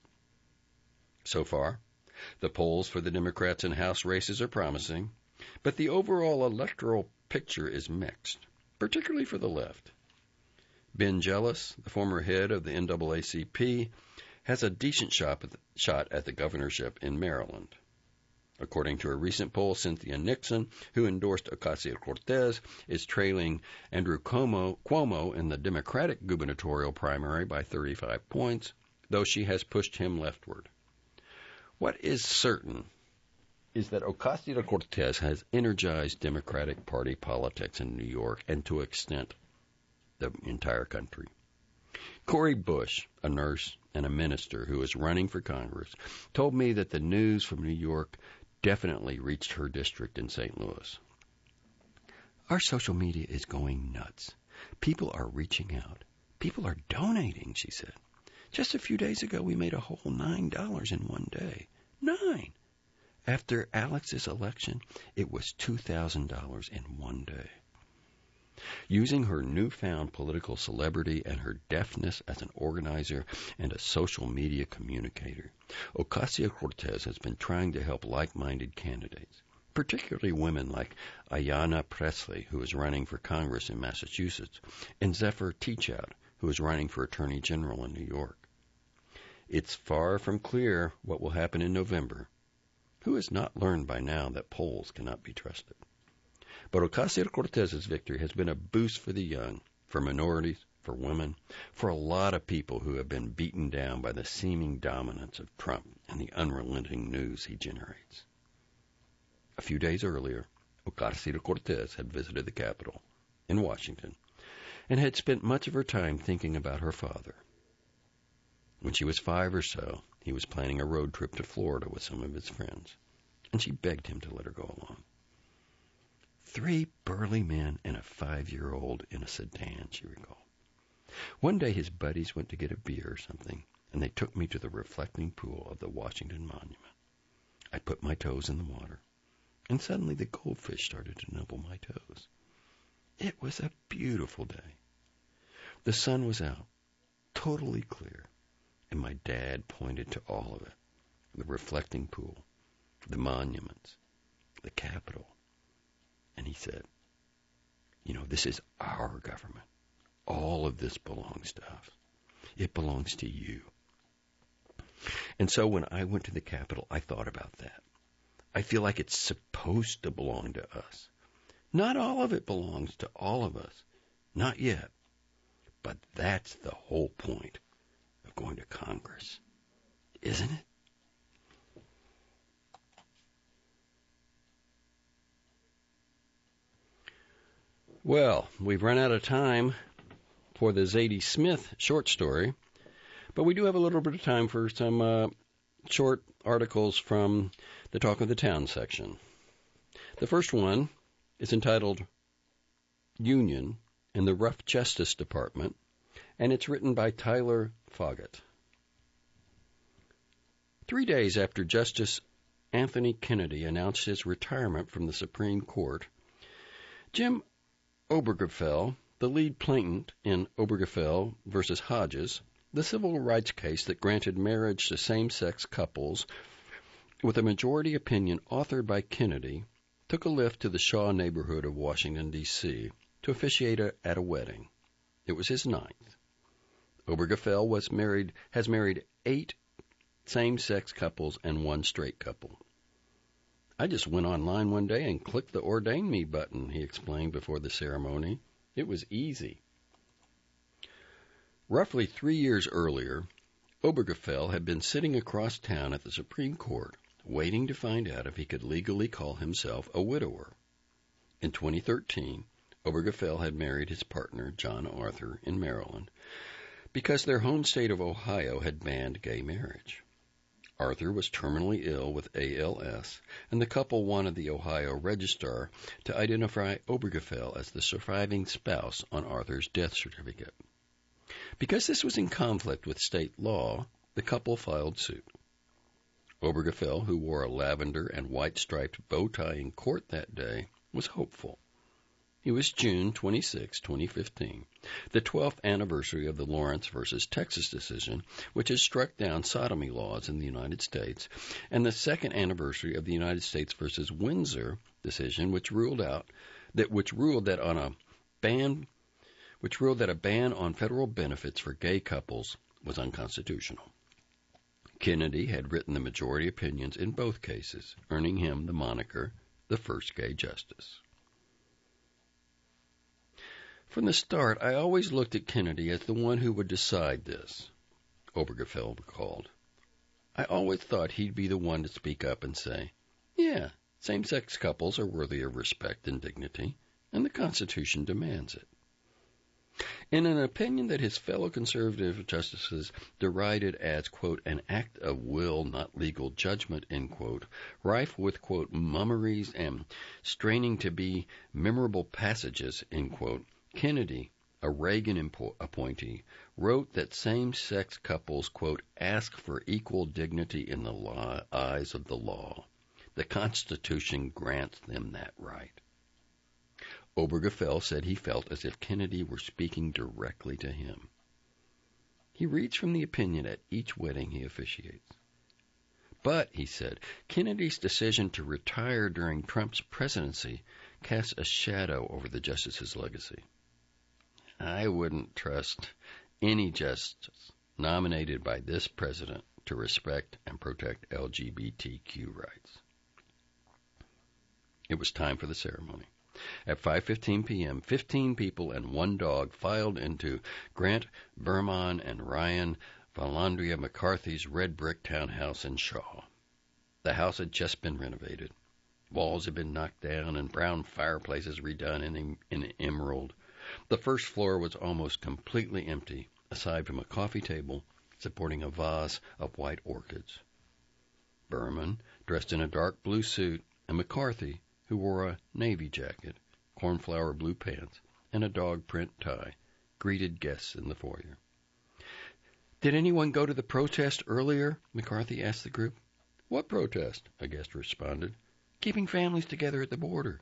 So far, the polls for the Democrats in House races are promising, but the overall electoral picture is mixed, particularly for the left. Ben Jealous, the former head of the NAACP, has a decent shot at the governorship in Maryland. According to a recent poll, Cynthia Nixon, who endorsed Ocasio-Cortez, is trailing Andrew Cuomo in the Democratic gubernatorial primary by 35 points, though she has pushed him leftward. What is certain is that Ocasio-Cortez has energized Democratic Party politics in New York and, to an extent, the entire country. Cori Bush, a nurse and a minister who is running for Congress, told me that the news from New York definitely reached her district in St. Louis. Our social media is going nuts. People are reaching out. People are donating, she said. Just a few days ago, we made a whole $9 in one day. 9! After Alex's election, it was $2,000 in one day. Using her newfound political celebrity and her deftness as an organizer and a social media communicator, Ocasio-Cortez has been trying to help like-minded candidates, particularly women like Ayanna Pressley, who is running for Congress in Massachusetts, and Zephyr Teachout, who is running for Attorney General in New York. It's far from clear what will happen in November. Who has not learned by now that polls cannot be trusted? But Ocasio-Cortez's victory has been a boost for the young, for minorities, for women, for a lot of people who have been beaten down by the seeming dominance of Trump and the unrelenting news he generates. A few days earlier, Ocasio-Cortez had visited the Capitol in Washington and had spent much of her time thinking about her father. When she was 5 or so, he was planning a road trip to Florida with some of his friends, and she begged him to let her go along. 3 burly men and a 5-year-old in a sedan, she recalled. One day his buddies went to get a beer or something, and they took me to the reflecting pool of the Washington Monument. I put my toes in the water, and suddenly the goldfish started to nibble my toes. It was a beautiful day. The sun was out, totally clear, and my dad pointed to all of it, the reflecting pool, the monuments, the Capitol. And he said, this is our government. All of this belongs to us. It belongs to you. And so when I went to the Capitol, I thought about that. I feel like it's supposed to belong to us. Not all of it belongs to all of us. Not yet. But that's the whole point of going to Congress, isn't it? Well, we've run out of time for the Zadie Smith short story, but we do have a little bit of time for some short articles from the Talk of the Town section. The first one is entitled Union in the Rough Justice Department, and it's written by Tyler Foggett. 3 days after Justice Anthony Kennedy announced his retirement from the Supreme Court, Jim Obergefell, the lead plaintiff in Obergefell v. Hodges, the civil rights case that granted marriage to same-sex couples with a majority opinion authored by Kennedy, took a lift to the Shaw neighborhood of Washington, D.C. to officiate at a wedding. It was his ninth. Obergefell has married 8 same-sex couples and 1 straight couple. I just went online one day and clicked the Ordain Me button, he explained before the ceremony. It was easy. Roughly 3 years earlier, Obergefell had been sitting across town at the Supreme Court, waiting to find out if he could legally call himself a widower. In 2013, Obergefell had married his partner, John Arthur, in Maryland, because their home state of Ohio had banned gay marriage. Arthur was terminally ill with ALS, and the couple wanted the Ohio Registrar to identify Obergefell as the surviving spouse on Arthur's death certificate. Because this was in conflict with state law, the couple filed suit. Obergefell, who wore a lavender and white-striped bow tie in court that day, was hopeful. It was June 26, 2015, the 12th anniversary of the Lawrence v. Texas decision, which has struck down sodomy laws in the United States, and the second anniversary of the United States v. Windsor decision, which ruled that a ban on federal benefits for gay couples was unconstitutional. Kennedy had written the majority opinions in both cases, earning him the moniker the first gay justice. From the start, I always looked at Kennedy as the one who would decide this, Obergefell recalled. I always thought he'd be the one to speak up and say, yeah, same-sex couples are worthy of respect and dignity, and the Constitution demands it. In an opinion that his fellow conservative justices derided as, quote, an act of will, not legal judgment, end quote, rife with, quote, mummeries and straining to be memorable passages, end quote, Kennedy, a Reagan appointee, wrote that same-sex couples, quote, ask for equal dignity in the eyes of the law. The Constitution grants them that right. Obergefell said he felt as if Kennedy were speaking directly to him. He reads from the opinion at each wedding he officiates. But, he said, Kennedy's decision to retire during Trump's presidency casts a shadow over the justice's legacy. I wouldn't trust any justice nominated by this president to respect and protect LGBTQ rights. It was time for the ceremony. At 5:15 p.m., 15 people and 1 dog filed into Grant Berman and Ryan Valandria McCarthy's red brick townhouse in Shaw. The house had just been renovated. Walls had been knocked down and brown fireplaces redone in emerald. The first floor was almost completely empty, aside from a coffee table supporting a vase of white orchids. Berman, dressed in a dark blue suit, and McCarthy, who wore a navy jacket, cornflower blue pants, and a dog print tie, greeted guests in the foyer. Did anyone go to the protest earlier? McCarthy asked the group. What protest? A guest responded. Keeping families together at the border.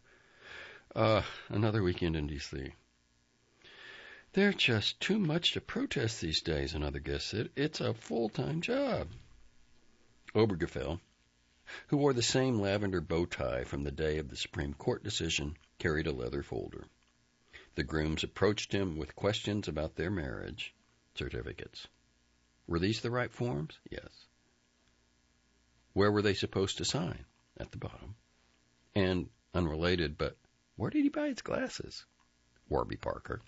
Another weekend in D.C. They're just too much to protest these days, another guest said. It's a full-time job. Obergefell, who wore the same lavender bow tie from the day of the Supreme Court decision, carried a leather folder. The grooms approached him with questions about their marriage certificates. Were these the right forms? Yes. Where were they supposed to sign? At the bottom. And, unrelated, but where did he buy his glasses? Warby Parker.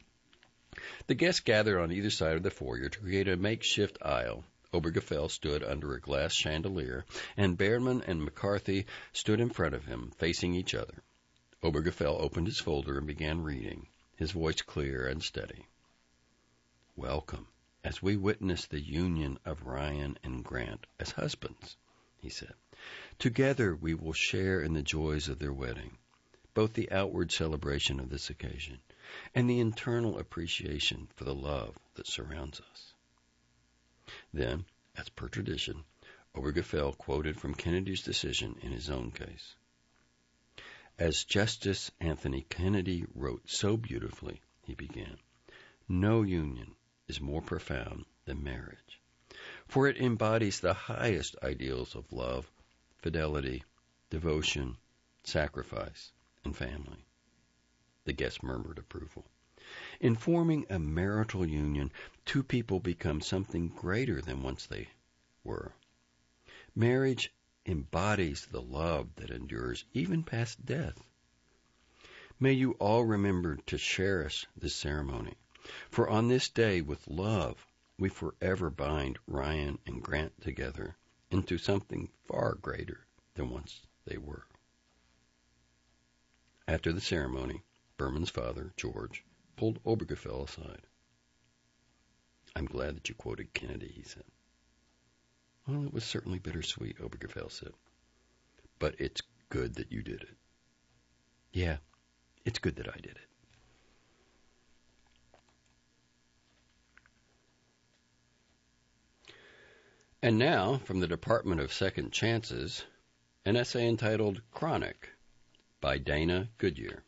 The guests gathered on either side of the foyer to create a makeshift aisle. Obergefell stood under a glass chandelier, and Berman and McCarthy stood in front of him, facing each other. Obergefell opened his folder and began reading, his voice clear and steady. Welcome, as we witness the union of Ryan and Grant as husbands, he said. Together we will share in the joys of their wedding, both the outward celebration of this occasion and the internal appreciation for the love that surrounds us. Then, as per tradition, Obergefell quoted from Kennedy's decision in his own case. As Justice Anthony Kennedy wrote so beautifully, he began, no union is more profound than marriage, for it embodies the highest ideals of love, fidelity, devotion, sacrifice, and family. The guest murmured approval. In forming a marital union, two people become something greater than once they were. Marriage embodies the love that endures even past death. May you all remember to cherish this ceremony, for on this day with love we forever bind Ryan and Grant together into something far greater than once they were. After the ceremony, Berman's father, George, pulled Obergefell aside. "I'm glad that you quoted Kennedy," he said. "Well, it was certainly bittersweet," Obergefell said. "But it's good that you did it." "Yeah, it's good that I did it." And now, from the Department of Second Chances, an essay entitled Chronic by Dana Goodyear.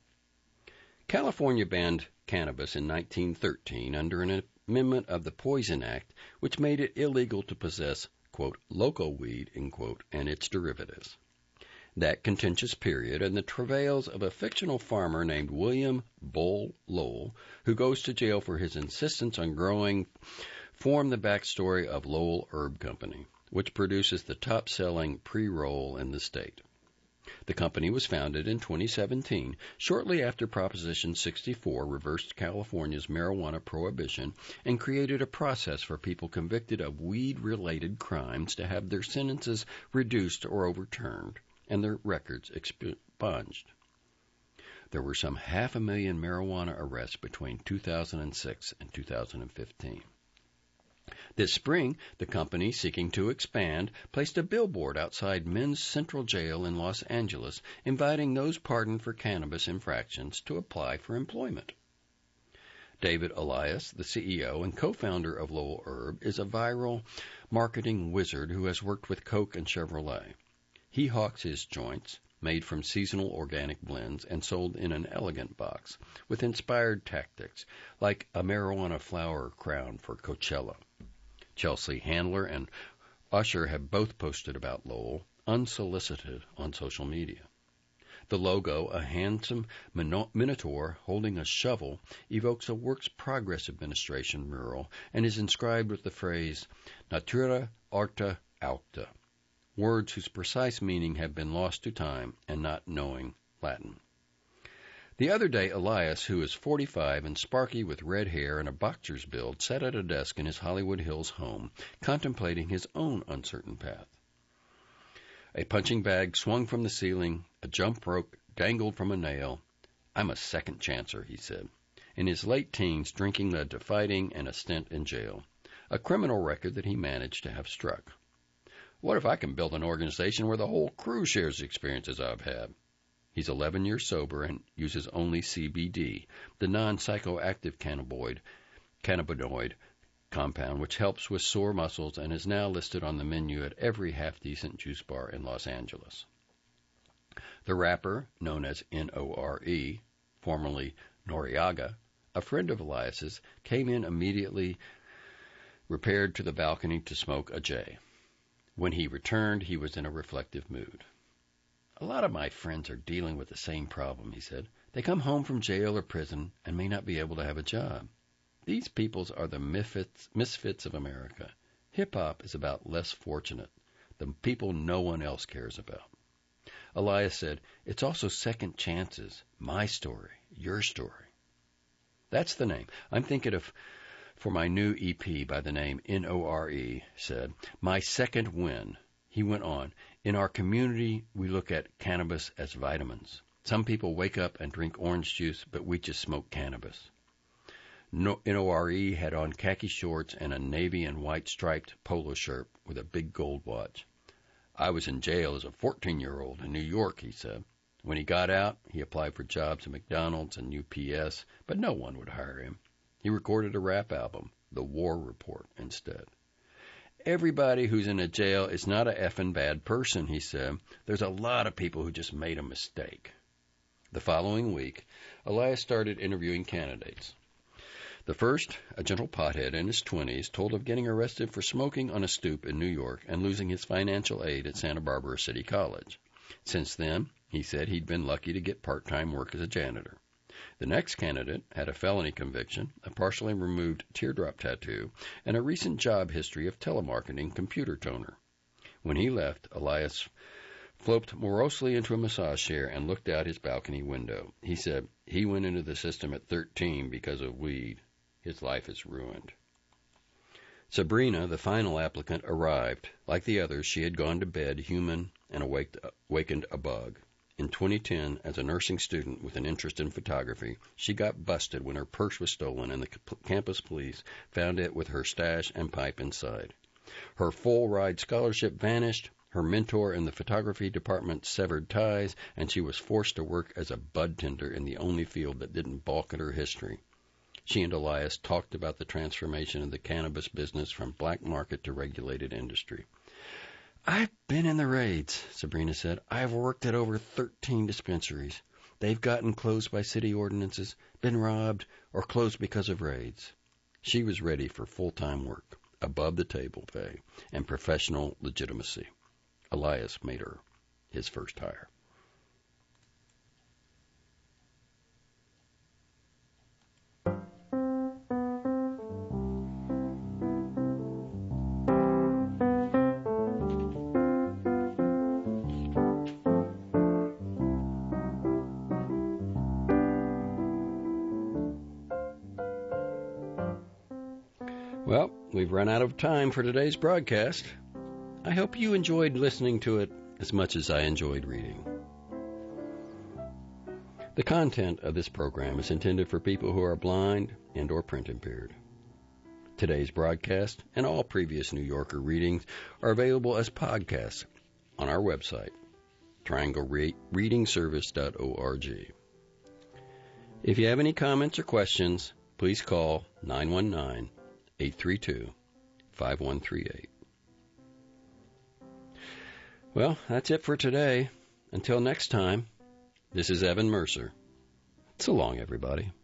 California banned cannabis in 1913 under an amendment of the Poison Act, which made it illegal to possess, quote, local weed, end quote, and its derivatives. That contentious period and the travails of a fictional farmer named William Bull Lowell, who goes to jail for his insistence on growing, form the backstory of Lowell Herb Company, which produces the top-selling pre-roll in the state. The company was founded in 2017, shortly after Proposition 64 reversed California's marijuana prohibition and created a process for people convicted of weed-related crimes to have their sentences reduced or overturned and their records expunged. There were some 500,000 marijuana arrests between 2006 and 2015. This spring, the company, seeking to expand, placed a billboard outside Men's Central Jail in Los Angeles, inviting those pardoned for cannabis infractions to apply for employment. David Elias, the CEO and co-founder of Lowell Herb, is a viral marketing wizard who has worked with Coke and Chevrolet. He hawks his joints, made from seasonal organic blends and sold in an elegant box, with inspired tactics, like a marijuana flower crown for Coachella. Chelsea Handler and Usher have both posted about Lowell, unsolicited, on social media. The logo, a handsome minotaur holding a shovel, evokes a Works Progress Administration mural and is inscribed with the phrase, Natura Arta Aucta, words whose precise meaning have been lost to time and not knowing Latin. The other day, Elias, who is 45 and sparky with red hair and a boxer's build, sat at a desk in his Hollywood Hills home, contemplating his own uncertain path. A punching bag swung from the ceiling, a jump rope dangled from a nail. "I'm a second chancer," he said. In his late teens, drinking led to fighting and a stint in jail, a criminal record that he managed to have struck. "What if I can build an organization where the whole crew shares the experiences I've had?" He's 11 years sober and uses only CBD, the non-psychoactive cannabinoid compound, which helps with sore muscles and is now listed on the menu at every half-decent juice bar in Los Angeles. The rapper, known as N.O.R.E., formerly Noriega, a friend of Elias's, came in immediately, repaired to the balcony to smoke a J. When he returned, he was in a reflective mood. "A lot of my friends are dealing with the same problem," he said. "They come home from jail or prison and may not be able to have a job. These peoples are the misfits of America. Hip-hop is about less fortunate, the people no one else cares about." Elias said, "It's also second chances, my story, your story." That's the name. I'm thinking of for my new EP by the name N.O.R.E. said, "My second win." He went on, "In our community, we look at cannabis as vitamins. Some people wake up and drink orange juice, but we just smoke cannabis." N.O.R.E. had on khaki shorts and a navy and white striped polo shirt with a big gold watch. "I was in jail as a 14-year-old in New York," he said. When he got out, he applied for jobs at McDonald's and UPS, but no one would hire him. He recorded a rap album, The War Report, instead. "Everybody who's in a jail is not a effing bad person," he said. "There's a lot of people who just made a mistake." The following week, Elias started interviewing candidates. The first, a gentle pothead in his 20s, told of getting arrested for smoking on a stoop in New York and losing his financial aid at Santa Barbara City College. Since then, he said he'd been lucky to get part-time work as a janitor. The next candidate had a felony conviction, a partially removed teardrop tattoo, and a recent job history of telemarketing computer toner. When he left, Elias flopped morosely into a massage chair and looked out his balcony window. He said he went into the system at 13 because of weed. His life is ruined. Sabrina, the final applicant, arrived. Like the others, she had gone to bed human and awakened a bug. In 2010, as a nursing student with an interest in photography, she got busted when her purse was stolen and the campus police found it with her stash and pipe inside. Her full-ride scholarship vanished, her mentor in the photography department severed ties, and she was forced to work as a bud tender in the only field that didn't balk at her history. She and Elias talked about the transformation of the cannabis business from black market to regulated industry. I've been in the raids, Sabrina said. I've worked at over 13 dispensaries. They've gotten closed by city ordinances, been robbed, or closed because of raids. She was ready for full-time work, above-the-table pay, and professional legitimacy. Elias made her his first hire. Well, we've run out of time for today's broadcast. I hope you enjoyed listening to it as much as I enjoyed reading. The content of this program is intended for people who are blind and or print impaired. Today's broadcast and all previous New Yorker readings are available as podcasts on our website, trianglereadingservice.org. If you have any comments or questions, please call 919-832-5138. Well, that's it for today. Until next time, this is Evan Mercer. So long, everybody.